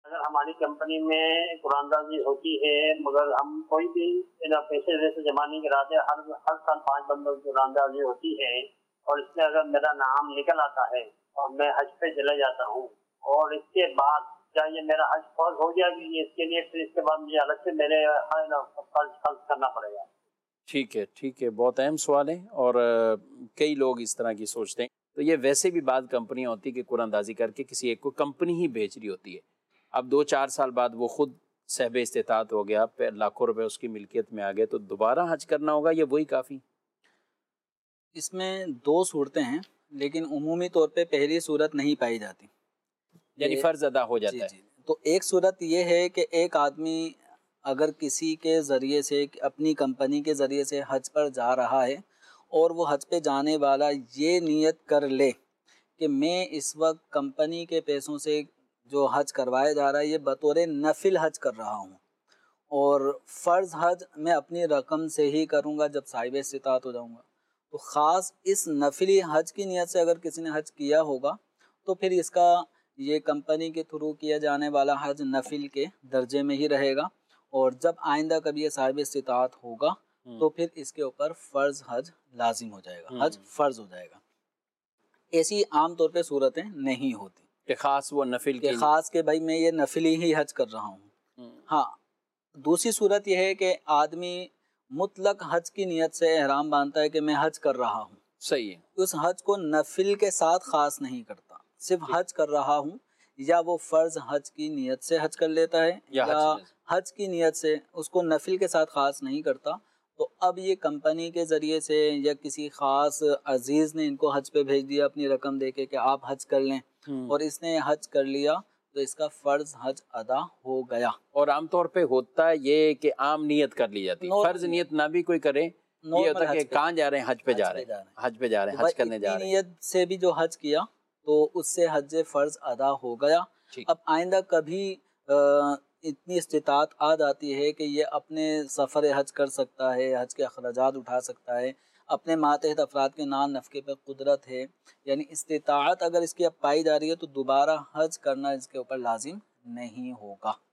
اگر ہماری کمپنی میں قراندازی ہوتی ہے مگر ہم کوئی بھی پیسے ویسے جمع نہیں کراتے، ہر سال 5 بندوں کی قراندازی ہوتی ہے، اور اس میں اگر میرا نام نکل آتا ہے اور میں حج پہ چلا جاتا ہوں، اور اس کے بعد کیا یہ میرا حج فرض ہو جائے گی؟ اس کے لیے پھر اس کے بعد مجھے الگ سے میرے خرچ کرنا پڑے گا؟ ٹھیک ہے، بہت اہم سوال ہے، اور کئی لوگ اس طرح کی سوچتے ہیں۔ تو یہ ویسے بھی بعض کمپنیاں ہوتی کہ قرآن اندازی کر کے کسی ایک کو کمپنی ہی بیچ رہی ہوتی ہے، اب 2-4 سال بعد وہ خود صاحب استطاعت ہو گیا، پھر لاکھوں روپے اس کی ملکیت میں آ گئے، تو دوبارہ حج کرنا ہوگا یا وہی کافی؟ اس میں 2 صورتیں ہیں، لیکن عمومی طور پہ پہلی صورت نہیں پائی جاتی، یعنی فرض ادا ہو جاتا ہے۔ جی۔ تو ایک صورت یہ ہے کہ ایک آدمی اگر کسی کے ذریعے سے، اپنی کمپنی کے ذریعے سے حج پر جا رہا ہے، اور وہ حج پہ جانے والا یہ نیت کر لے کہ میں اس وقت کمپنی کے پیسوں سے جو حج کروایا جا رہا ہے یہ بطور نفل حج کر رہا ہوں، اور فرض حج میں اپنی رقم سے ہی کروں گا جب صاحب استطاعت ہو جاؤں گا، تو خاص اس نفلی حج کی نیت سے اگر کسی نے حج کیا ہوگا تو پھر اس کا یہ کمپنی کے تھرو کیا جانے والا حج نفل کے درجے میں ہی رہے گا، اور جب آئندہ کبھی یہ صاحب استطاعت ہوگا تو پھر اس کے اوپر فرض حج لازم ہو جائے گا، حج فرض ہو جائے گا۔ ایسی عام طور پہ صورتیں نہیں ہوتی کہ خاص وہ نفل کہ خاص کہ بھائی میں یہ نفلی ہی حج کر رہا ہوں۔ ہاں، دوسری صورت یہ ہے کہ آدمی مطلق حج کی نیت سے احرام باندھتا ہے کہ میں حج کر رہا ہوں، صحیح ہے، اس حج کو نفل کے ساتھ خاص نہیں کرتا، صرف حج کر رہا ہوں، یا وہ فرض حج کی نیت سے حج کر لیتا ہے یا حج کی نیت سے، اس کو نفل کے ساتھ خاص نہیں کرتا، تو اب یہ کمپنی کے ذریعے سے یا کسی خاص عزیز نے ان کو حج پہ بھیج دیا اپنی رقم دے کے کہ آپ حج کر لیں، اور اس نے حج کر لیا تو اس کا فرض حج ادا ہو گیا۔ اور عام طور پہ ہوتا ہے یہ کہ عام نیت کر لی جاتی ہے، فرض نیت نہ بھی کوئی کرے، یہ ہوتا ہے کہ کہاں جا رہے ہیں، حج پہ جا رہے ہیں، حج پہ جا رہے ہیں، حج کرنے جا رہے ہیں، نیت سے بھی جو حج کیا تو اس سے حج فرض ادا ہو گیا۔ اب آئندہ کبھی اتنی استطاعت آ جاتی ہے کہ یہ اپنے سفر حج کر سکتا ہے، حج کے اخراجات اٹھا سکتا ہے، اپنے ماتحت افراد کے نان نفقے پہ قدرت ہے، یعنی استطاعت اگر اس کی اب پائی جا رہی ہے تو دوبارہ حج کرنا اس کے اوپر لازم نہیں ہوگا۔